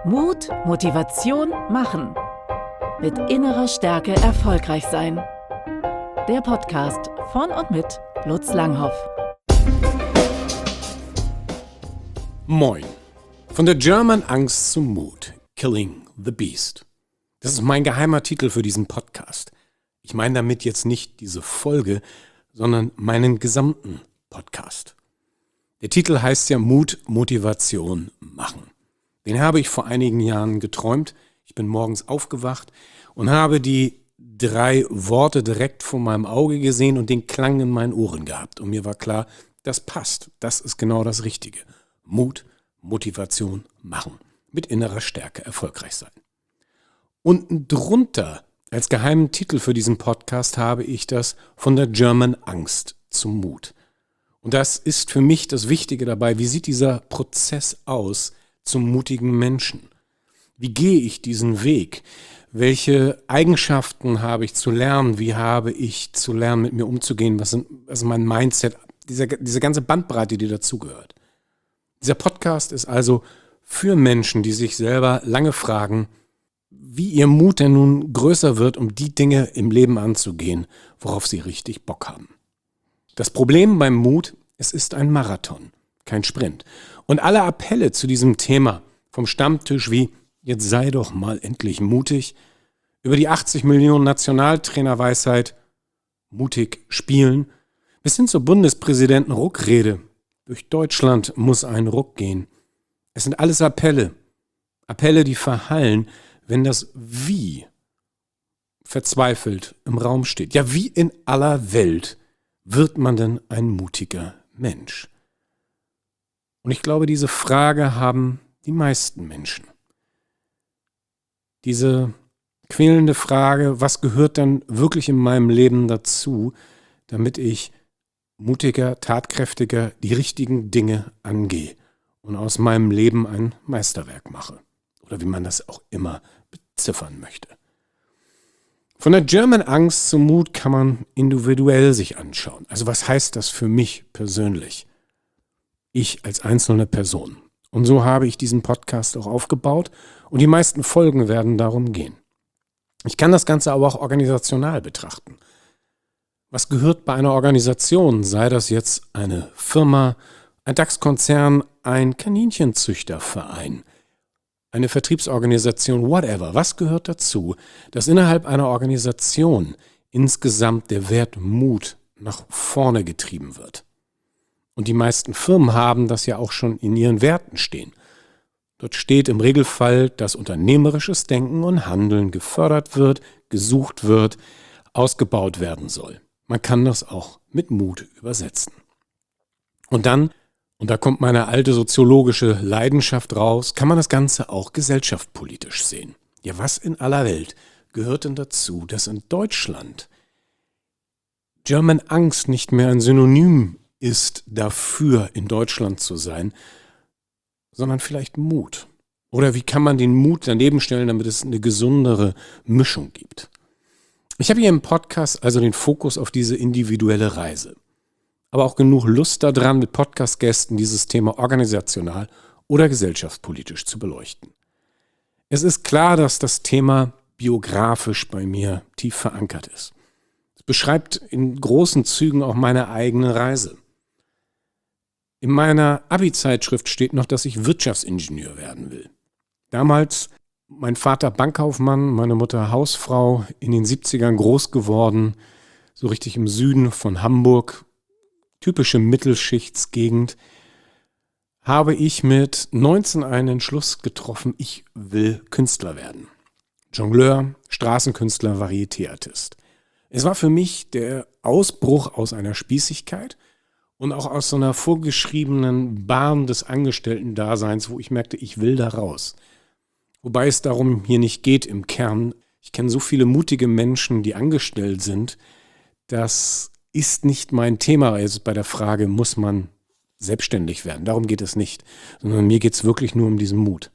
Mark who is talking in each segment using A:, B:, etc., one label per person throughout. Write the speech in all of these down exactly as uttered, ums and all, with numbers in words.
A: Mut, Motivation, Machen. Mit innerer Stärke erfolgreich sein. Der Podcast von und mit Lutz Langhoff.
B: Moin. Von der German Angst zum Mut. Killing the Beast. Das ist mein geheimer Titel für diesen Podcast. Ich meine damit jetzt nicht diese Folge, sondern meinen gesamten Podcast. Der Titel heißt ja Mut, Motivation, Machen. Den habe ich vor einigen Jahren geträumt. Ich bin morgens aufgewacht und habe die drei Worte direkt vor meinem Auge gesehen und den Klang in meinen Ohren gehabt. Und mir war klar, das passt. Das ist genau das Richtige. Mut, Motivation, Machen. Mit innerer Stärke erfolgreich sein. Unten drunter, als geheimen Titel für diesen Podcast, habe ich das von der German Angst zum Mut. Und das ist für mich das Wichtige dabei. Wie sieht dieser Prozess aus zum mutigen Menschen? Wie gehe ich diesen Weg? Welche Eigenschaften habe ich zu lernen? Wie habe ich zu lernen, mit mir umzugehen? Was, sind, was ist mein Mindset? Diese, diese ganze Bandbreite, die dazugehört. Dieser Podcast ist also für Menschen, die sich selber lange fragen, wie ihr Mut denn nun größer wird, um die Dinge im Leben anzugehen, worauf sie richtig Bock haben. Das Problem beim Mut, es ist ein Marathon, kein Sprint. Und alle Appelle zu diesem Thema vom Stammtisch wie, jetzt sei doch mal endlich mutig, über die achtzig Millionen Nationaltrainerweisheit, mutig spielen, bis hin zur Bundespräsidenten-Ruckrede, durch Deutschland muss ein Ruck gehen. Es sind alles Appelle, Appelle, die verhallen, wenn das Wie verzweifelt im Raum steht. Ja, wie in aller Welt wird man denn ein mutiger Mensch? Und ich glaube, diese Frage haben die meisten Menschen. Diese quälende Frage, was gehört dann wirklich in meinem Leben dazu, damit ich mutiger, tatkräftiger die richtigen Dinge angehe und aus meinem Leben ein Meisterwerk mache. Oder wie man das auch immer beziffern möchte. Von der German Angst zum Mut kann man individuell sich anschauen. Also was heißt das für mich persönlich? Ich als einzelne Person. Und so habe ich diesen Podcast auch aufgebaut und die meisten Folgen werden darum gehen. Ich kann das Ganze aber auch organisational betrachten. Was gehört bei einer Organisation, sei das jetzt eine Firma, ein DAX-Konzern, ein Kaninchenzüchterverein, eine Vertriebsorganisation, whatever. Was gehört dazu, dass innerhalb einer Organisation insgesamt der Wert Mut nach vorne getrieben wird? Und die meisten Firmen haben das ja auch schon in ihren Werten stehen. Dort steht im Regelfall, dass unternehmerisches Denken und Handeln gefördert wird, gesucht wird, ausgebaut werden soll. Man kann das auch mit Mut übersetzen. Und dann, und da kommt meine alte soziologische Leidenschaft raus, kann man das Ganze auch gesellschaftspolitisch sehen. Ja, was in aller Welt gehört denn dazu, dass in Deutschland German Angst nicht mehr ein Synonym ist dafür, in Deutschland zu sein, sondern vielleicht Mut? Oder wie kann man den Mut daneben stellen, damit es eine gesundere Mischung gibt? Ich habe hier im Podcast also den Fokus auf diese individuelle Reise. Aber auch genug Lust daran, mit Podcast-Gästen dieses Thema organisational oder gesellschaftspolitisch zu beleuchten. Es ist klar, dass das Thema biografisch bei mir tief verankert ist. Es beschreibt in großen Zügen auch meine eigene Reise. In meiner Abi-Zeitschrift steht noch, dass ich Wirtschaftsingenieur werden will. Damals mein Vater Bankkaufmann, meine Mutter Hausfrau, in den siebzigern groß geworden, so richtig im Süden von Hamburg, typische Mittelschichtsgegend, habe ich mit neunzehn einen Entschluss getroffen, ich will Künstler werden. Jongleur, Straßenkünstler, Varieté-Artist. Es war für mich der Ausbruch aus einer Spießigkeit und auch aus so einer vorgeschriebenen Bahn des Angestellten-Daseins, wo ich merkte, ich will da raus. Wobei es darum hier nicht geht im Kern. Ich kenne so viele mutige Menschen, die angestellt sind. Das ist nicht mein Thema. Also bei der Frage, muss man selbstständig werden? Darum geht es nicht. Sondern mir geht es wirklich nur um diesen Mut.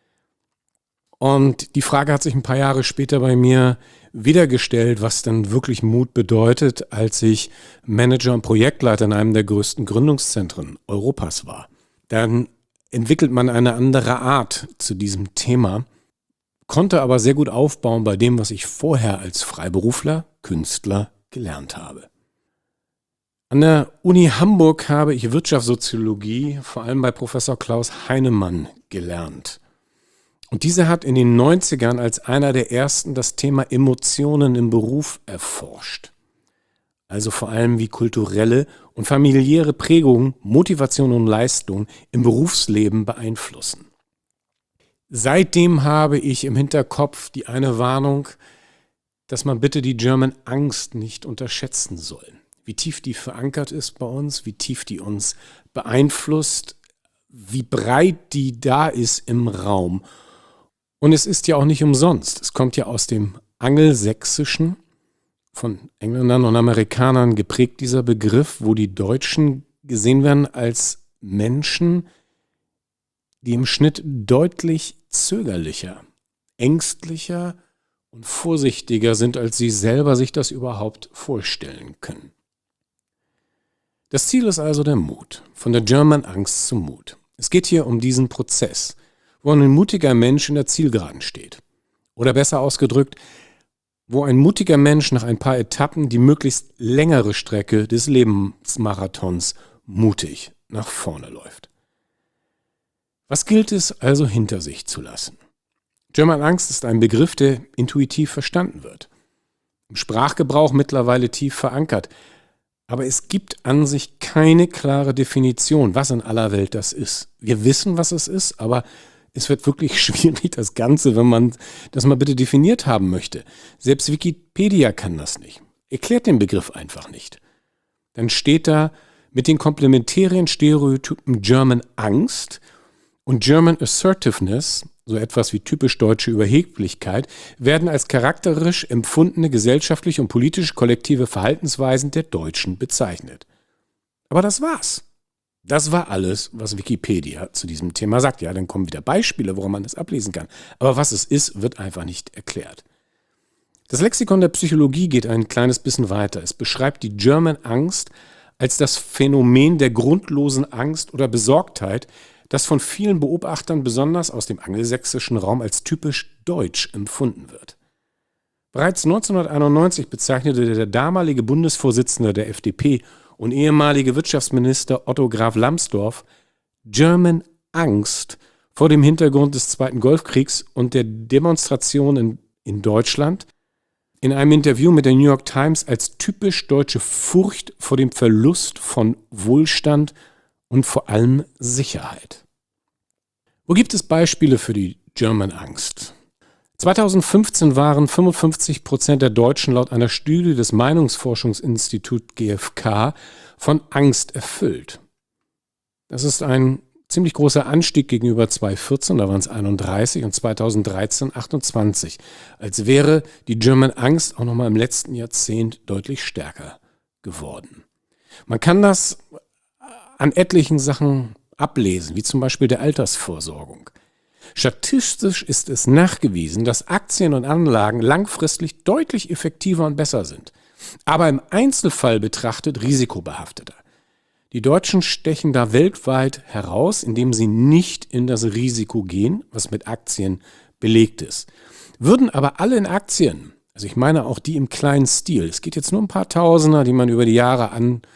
B: Und die Frage hat sich ein paar Jahre später bei mir wieder gestellt, was dann wirklich Mut bedeutet, als ich Manager und Projektleiter in einem der größten Gründungszentren Europas war. Dann entwickelt man eine andere Art zu diesem Thema, konnte aber sehr gut aufbauen bei dem, was ich vorher als Freiberufler, Künstler gelernt habe. An der Uni Hamburg habe ich Wirtschaftssoziologie vor allem bei Professor Klaus Heinemann gelernt. Und dieser hat in den neunzigern als einer der ersten das Thema Emotionen im Beruf erforscht. Also vor allem wie kulturelle und familiäre Prägungen, Motivation und Leistung im Berufsleben beeinflussen. Seitdem habe ich im Hinterkopf die eine Warnung, dass man bitte die German Angst nicht unterschätzen soll. Wie tief die verankert ist bei uns, wie tief die uns beeinflusst, wie breit die da ist im Raum. Und es ist ja auch nicht umsonst. Es kommt ja aus dem Angelsächsischen, von Engländern und Amerikanern geprägt, dieser Begriff, wo die Deutschen gesehen werden als Menschen, die im Schnitt deutlich zögerlicher, ängstlicher und vorsichtiger sind, als sie selber sich das überhaupt vorstellen können. Das Ziel ist also der Mut, von der German Angst zum Mut. Es geht hier um diesen Prozess, wo ein mutiger Mensch in der Zielgeraden steht. Oder besser ausgedrückt, wo ein mutiger Mensch nach ein paar Etappen die möglichst längere Strecke des Lebensmarathons mutig nach vorne läuft. Was gilt es also hinter sich zu lassen? German Angst ist ein Begriff, der intuitiv verstanden wird. Im Sprachgebrauch mittlerweile tief verankert. Aber es gibt an sich keine klare Definition, was in aller Welt das ist. Wir wissen, was es ist, aber es wird wirklich schwierig, das Ganze, wenn man das mal bitte definiert haben möchte. Selbst Wikipedia kann das nicht. Erklärt den Begriff einfach nicht. Dann steht da mit den komplementären Stereotypen German Angst und German Assertiveness, so etwas wie typisch deutsche Überheblichkeit, werden als charakterisch empfundene gesellschaftliche und politische kollektive Verhaltensweisen der Deutschen bezeichnet. Aber das war's. Das war alles, was Wikipedia zu diesem Thema sagt. Ja, dann kommen wieder Beispiele, woran man das ablesen kann. Aber was es ist, wird einfach nicht erklärt. Das Lexikon der Psychologie geht ein kleines bisschen weiter. Es beschreibt die German Angst als das Phänomen der grundlosen Angst oder Besorgtheit, das von vielen Beobachtern besonders aus dem angelsächsischen Raum als typisch deutsch empfunden wird. Bereits neunzehnhunderteinundneunzig bezeichnete der damalige Bundesvorsitzende der F D P und ehemalige Wirtschaftsminister Otto Graf Lambsdorff German Angst vor dem Hintergrund des Zweiten Golfkriegs und der Demonstrationen in Deutschland in einem Interview mit der New York Times als typisch deutsche Furcht vor dem Verlust von Wohlstand und vor allem Sicherheit. Wo gibt es Beispiele für die German Angst? zweitausendfünfzehn waren fünfundfünfzig Prozent der Deutschen laut einer Studie des Meinungsforschungsinstituts G f K von Angst erfüllt. Das ist ein ziemlich großer Anstieg gegenüber zweitausendvierzehn, da waren es einunddreißig und zweitausenddreizehn achtundzwanzig. Als wäre die German Angst auch nochmal im letzten Jahrzehnt deutlich stärker geworden. Man kann das an etlichen Sachen ablesen, wie zum Beispiel der Altersvorsorgung. Statistisch ist es nachgewiesen, dass Aktien und Anlagen langfristig deutlich effektiver und besser sind, aber im Einzelfall betrachtet risikobehafteter. Die Deutschen stechen da weltweit heraus, indem sie nicht in das Risiko gehen, was mit Aktien belegt ist. Würden aber alle in Aktien, also ich meine auch die im kleinen Stil, es geht jetzt nur um ein paar Tausender, die man über die Jahre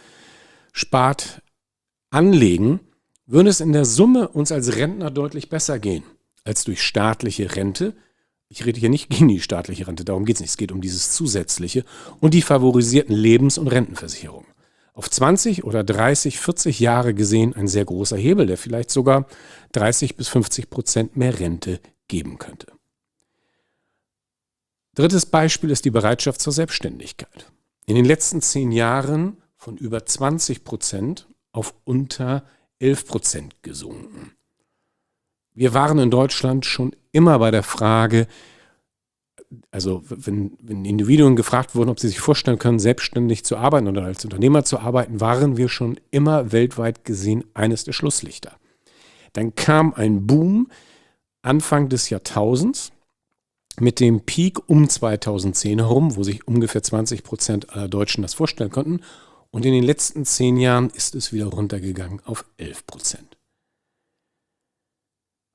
B: anspart, anlegen, würde es in der Summe uns als Rentner deutlich besser gehen als durch staatliche Rente. Ich rede hier nicht gegen die staatliche Rente, darum geht es nicht. Es geht um dieses Zusätzliche und die favorisierten Lebens- und Rentenversicherungen. Auf zwanzig oder dreißig, vierzig Jahre gesehen ein sehr großer Hebel, der vielleicht sogar dreißig bis fünfzig Prozent mehr Rente geben könnte. Drittes Beispiel ist die Bereitschaft zur Selbstständigkeit. In den letzten zehn Jahren von über zwanzig Prozent auf unter elf Prozent gesunken. Wir waren in Deutschland schon immer bei der Frage, also wenn, wenn Individuen gefragt wurden, ob sie sich vorstellen können, selbstständig zu arbeiten oder als Unternehmer zu arbeiten, waren wir schon immer weltweit gesehen eines der Schlusslichter. Dann kam ein Boom Anfang des Jahrtausends mit dem Peak um zweitausendzehn herum, wo sich ungefähr zwanzig Prozent aller Deutschen das vorstellen konnten. Und in den letzten zehn Jahren ist es wieder runtergegangen auf elf Prozent.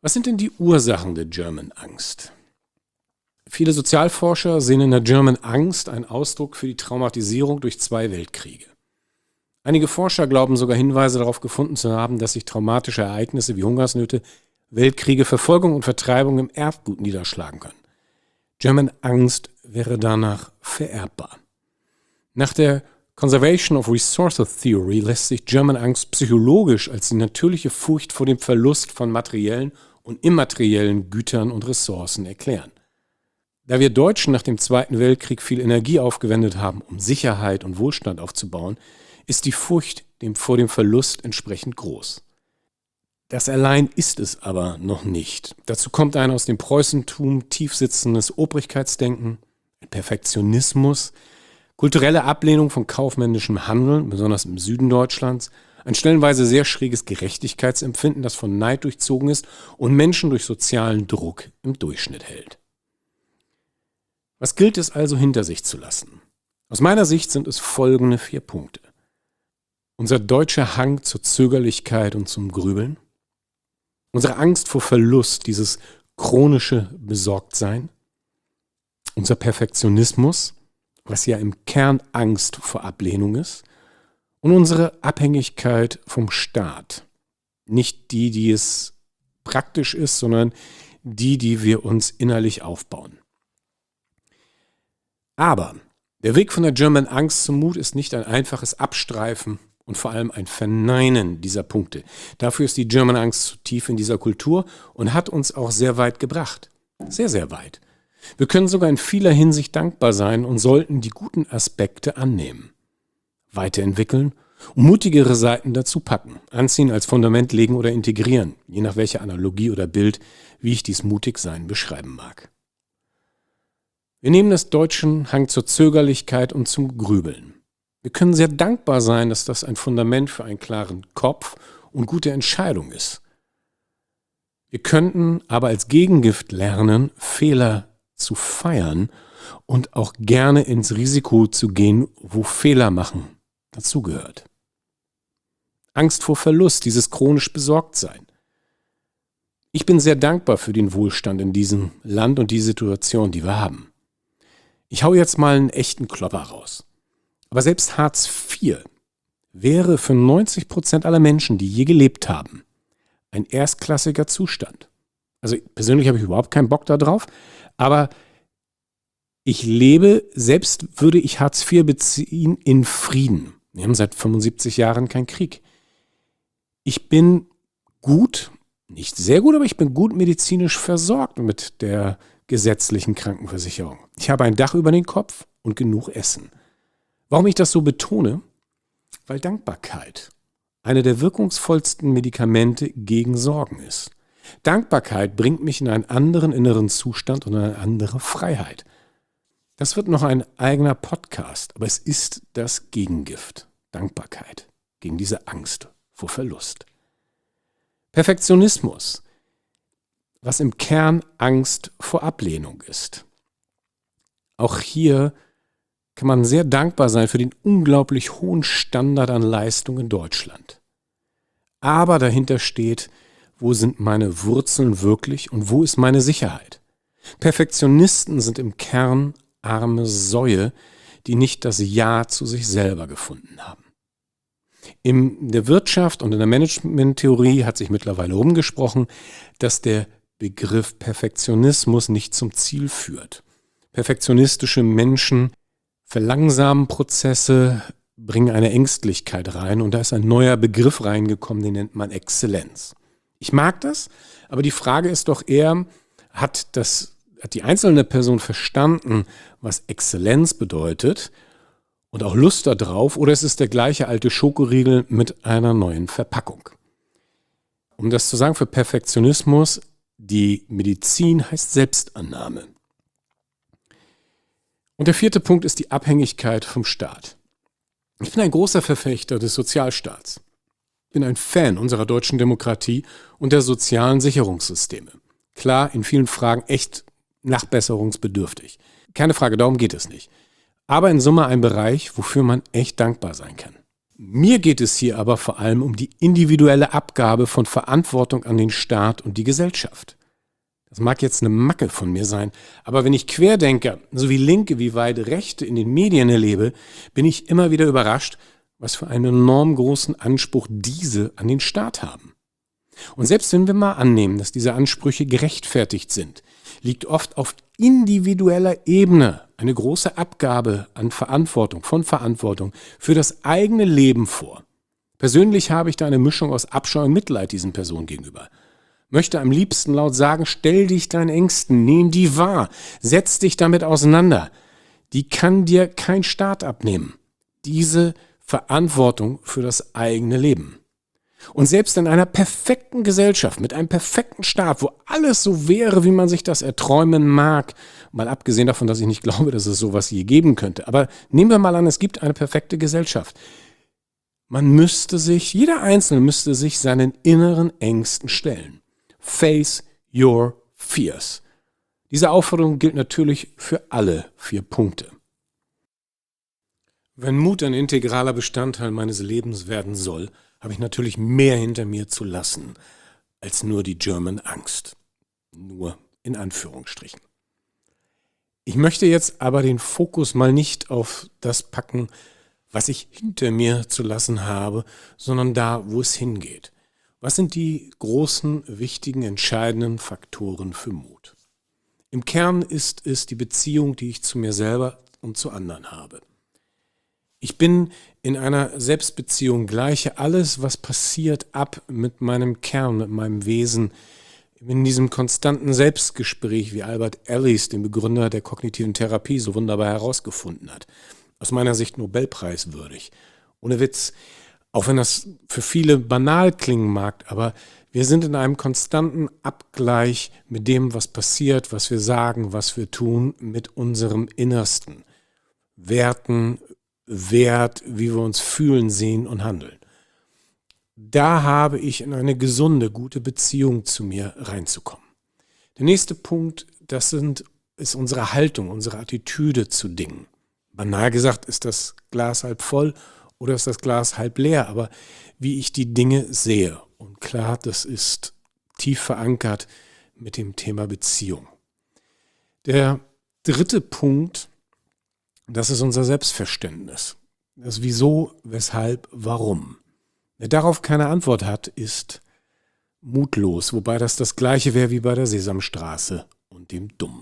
B: Was sind denn die Ursachen der German Angst? Viele Sozialforscher sehen in der German Angst einen Ausdruck für die Traumatisierung durch zwei Weltkriege. Einige Forscher glauben sogar Hinweise darauf gefunden zu haben, dass sich traumatische Ereignisse wie Hungersnöte, Weltkriege, Verfolgung und Vertreibung im Erbgut niederschlagen können. German Angst wäre danach vererbbar. Nach der Conservation of Resources Theory lässt sich German Angst psychologisch als die natürliche Furcht vor dem Verlust von materiellen und immateriellen Gütern und Ressourcen erklären. Da wir Deutschen nach dem Zweiten Weltkrieg viel Energie aufgewendet haben, um Sicherheit und Wohlstand aufzubauen, ist die Furcht dem vor dem Verlust entsprechend groß. Das allein ist es aber noch nicht. Dazu kommt ein aus dem Preußentum tiefsitzendes Obrigkeitsdenken, ein Perfektionismus, kulturelle Ablehnung von kaufmännischem Handeln, besonders im Süden Deutschlands, ein stellenweise sehr schräges Gerechtigkeitsempfinden, das von Neid durchzogen ist und Menschen durch sozialen Druck im Durchschnitt hält. Was gilt es also hinter sich zu lassen? Aus meiner Sicht sind es folgende vier Punkte. Unser deutscher Hang zur Zögerlichkeit und zum Grübeln, unsere Angst vor Verlust, dieses chronische Besorgtsein, unser Perfektionismus, was ja im Kern Angst vor Ablehnung ist, und unsere Abhängigkeit vom Staat. Nicht die, die es praktisch ist, sondern die, die wir uns innerlich aufbauen. Aber der Weg von der German Angst zum Mut ist nicht ein einfaches Abstreifen und vor allem ein Verneinen dieser Punkte. Dafür ist die German Angst zu tief in dieser Kultur und hat uns auch sehr weit gebracht. Sehr, sehr weit. Wir können sogar in vieler Hinsicht dankbar sein und sollten die guten Aspekte annehmen, weiterentwickeln und mutigere Seiten dazu packen, anziehen, als Fundament legen oder integrieren, je nach welcher Analogie oder Bild, wie ich dies Mutigsein beschreiben mag. Wir nehmen das deutschen Hang zur Zögerlichkeit und zum Grübeln. Wir können sehr dankbar sein, dass das ein Fundament für einen klaren Kopf und gute Entscheidung ist. Wir könnten aber als Gegengift lernen, Fehler zu feiern und auch gerne ins Risiko zu gehen, wo Fehler machen dazugehört. Angst vor Verlust, dieses chronisch Besorgtsein. Ich bin sehr dankbar für den Wohlstand in diesem Land und die Situation, die wir haben. Ich hau jetzt mal einen echten Klopper raus. Aber selbst Hartz vier wäre für neunzig Prozent aller Menschen, die je gelebt haben, ein erstklassiger Zustand. Also persönlich habe ich überhaupt keinen Bock da drauf, aber ich lebe, selbst würde ich Hartz vier beziehen, in Frieden. Wir haben seit fünfundsiebzig Jahren keinen Krieg. Ich bin gut, nicht sehr gut, aber ich bin gut medizinisch versorgt mit der gesetzlichen Krankenversicherung. Ich habe ein Dach über den Kopf und genug Essen. Warum ich das so betone? Weil Dankbarkeit eine der wirkungsvollsten Medikamente gegen Sorgen ist. Dankbarkeit bringt mich in einen anderen inneren Zustand und eine andere Freiheit. Das wird noch ein eigener Podcast, aber es ist das Gegengift. Dankbarkeit gegen diese Angst vor Verlust. Perfektionismus, was im Kern Angst vor Ablehnung ist. Auch hier kann man sehr dankbar sein für den unglaublich hohen Standard an Leistung in Deutschland. Aber dahinter steht, wo sind meine Wurzeln wirklich und wo ist meine Sicherheit? Perfektionisten sind im Kern arme Säue, die nicht das Ja zu sich selber gefunden haben. In der Wirtschaft und in der Managementtheorie hat sich mittlerweile rumgesprochen, dass der Begriff Perfektionismus nicht zum Ziel führt. Perfektionistische Menschen verlangsamen Prozesse, bringen eine Ängstlichkeit rein und da ist ein neuer Begriff reingekommen, den nennt man Exzellenz. Ich mag das, aber die Frage ist doch eher, hat, das, hat die einzelne Person verstanden, was Exzellenz bedeutet und auch Lust darauf, oder ist es der gleiche alte Schokoriegel mit einer neuen Verpackung? Um das zu sagen, für Perfektionismus, die Medizin heißt Selbstannahme. Und der vierte Punkt ist die Abhängigkeit vom Staat. Ich bin ein großer Verfechter des Sozialstaats. Ich bin ein Fan unserer deutschen Demokratie und der sozialen Sicherungssysteme. Klar, in vielen Fragen echt nachbesserungsbedürftig. Keine Frage, darum geht es nicht. Aber in Summe ein Bereich, wofür man echt dankbar sein kann. Mir geht es hier aber vor allem um die individuelle Abgabe von Verantwortung an den Staat und die Gesellschaft. Das mag jetzt eine Macke von mir sein, aber wenn ich Querdenker sowie Linke wie weit Rechte in den Medien erlebe, bin ich immer wieder überrascht, was für einen enorm großen Anspruch diese an den Staat haben. Und selbst wenn wir mal annehmen, dass diese Ansprüche gerechtfertigt sind, liegt oft auf individueller Ebene eine große Abgabe an Verantwortung, von Verantwortung für das eigene Leben vor. Persönlich habe ich da eine Mischung aus Abscheu und Mitleid diesen Personen gegenüber. Möchte am liebsten laut sagen, stell dich deinen Ängsten, nimm die wahr, setz dich damit auseinander. Die kann dir kein Staat abnehmen. Diese Verantwortung für das eigene Leben. Und selbst in einer perfekten Gesellschaft, mit einem perfekten Staat, wo alles so wäre, wie man sich das erträumen mag, mal abgesehen davon, dass ich nicht glaube, dass es sowas je geben könnte, aber nehmen wir mal an, es gibt eine perfekte Gesellschaft. Man müsste sich, jeder Einzelne müsste sich seinen inneren Ängsten stellen. Face your fears. Diese Aufforderung gilt natürlich für alle vier Punkte. Wenn Mut ein integraler Bestandteil meines Lebens werden soll, habe ich natürlich mehr hinter mir zu lassen, als nur die German Angst. Nur in Anführungsstrichen. Ich möchte jetzt aber den Fokus mal nicht auf das packen, was ich hinter mir zu lassen habe, sondern da, wo es hingeht. Was sind die großen, wichtigen, entscheidenden Faktoren für Mut? Im Kern ist es die Beziehung, die ich zu mir selber und zu anderen habe. Ich bin in einer Selbstbeziehung, gleiche alles, was passiert, ab mit meinem Kern, mit meinem Wesen, in diesem konstanten Selbstgespräch, wie Albert Ellis, den Begründer der kognitiven Therapie, so wunderbar herausgefunden hat. Aus meiner Sicht Nobelpreiswürdig. Ohne Witz, auch wenn das für viele banal klingen mag, aber wir sind in einem konstanten Abgleich mit dem, was passiert, was wir sagen, was wir tun, mit unserem Innersten. Werten, Wert, wie wir uns fühlen, sehen und handeln. Da habe ich in eine gesunde, gute Beziehung zu mir reinzukommen. Der nächste Punkt, das sind, ist unsere Haltung, unsere Attitüde zu Dingen. Banal gesagt, ist das Glas halb voll oder ist das Glas halb leer, aber wie ich die Dinge sehe. Und klar, das ist tief verankert mit dem Thema Beziehung. Der dritte Punkt, das ist unser Selbstverständnis. Das Wieso, Weshalb, Warum. Wer darauf keine Antwort hat, ist mutlos, wobei das das Gleiche wäre wie bei der Sesamstraße und dem Dumm.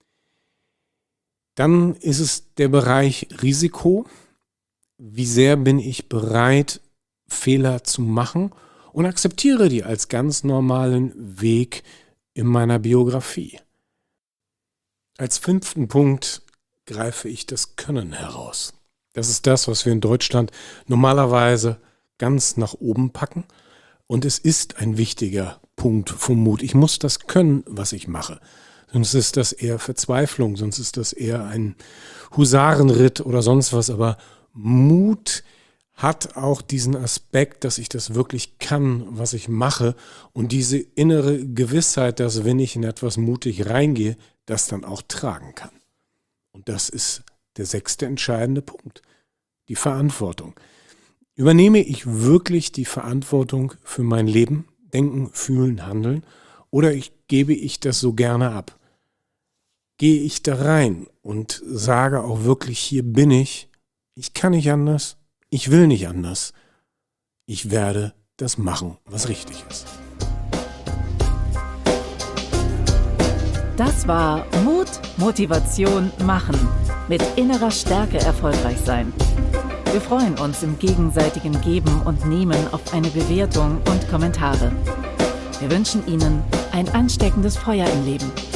B: Dann ist es der Bereich Risiko. Wie sehr bin ich bereit, Fehler zu machen und akzeptiere die als ganz normalen Weg in meiner Biografie. Als fünften Punkt greife ich das Können heraus. Das ist das, was wir in Deutschland normalerweise ganz nach oben packen. Und es ist ein wichtiger Punkt vom Mut. Ich muss das können, was ich mache. Sonst ist das eher Verzweiflung, sonst ist das eher ein Husarenritt oder sonst was. Aber Mut hat auch diesen Aspekt, dass ich das wirklich kann, was ich mache. Und diese innere Gewissheit, dass wenn ich in etwas mutig reingehe, das dann auch tragen kann. Und das ist der sechste entscheidende Punkt. Die Verantwortung. Übernehme ich wirklich die Verantwortung für mein Leben, Denken, Fühlen, Handeln? Oder ich, gebe ich das so gerne ab? Gehe ich da rein und sage auch wirklich, hier bin ich, ich kann nicht anders, ich will nicht anders. Ich werde das machen, was richtig ist.
A: Das war Mut, Motivation, Machen. Mit innerer Stärke erfolgreich sein. Wir freuen uns im gegenseitigen Geben und Nehmen auf eine Bewertung und Kommentare. Wir wünschen Ihnen ein ansteckendes Feuer im Leben.